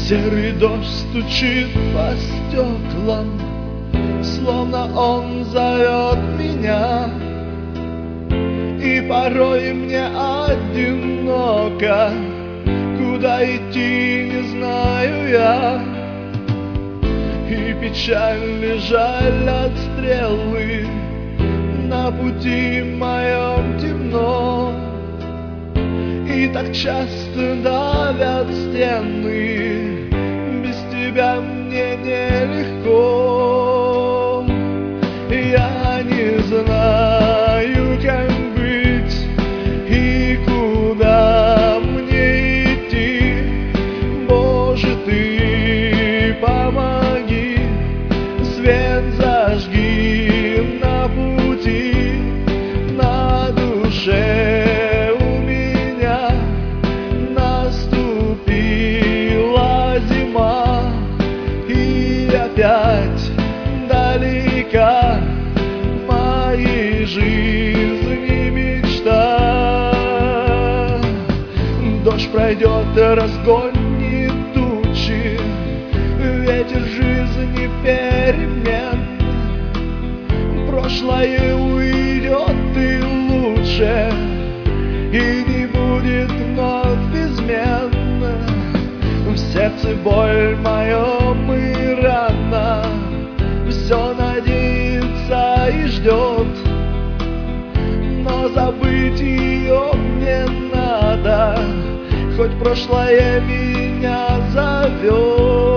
Серый дождь стучит по стеклам, словно он зовет меня. И порой мне одиноко, куда идти не знаю я. И печаль, жаль от стрелы, на пути моем темно. И так часто давят стены, без тебя мне нелегко. Я не знаю, как быть и куда мне идти. Боже, ты помоги, свет зажги на пути, на душе. Опять далека моей жизни мечта. Дождь пройдет, разгонит тучи, ветер жизни перемен. Прошлое уйдет и лучше, и не будет вновь измен. В сердце боль моем и рана, все надеется и ждет, но забыть ее мне надо, хоть прошлое меня зовет.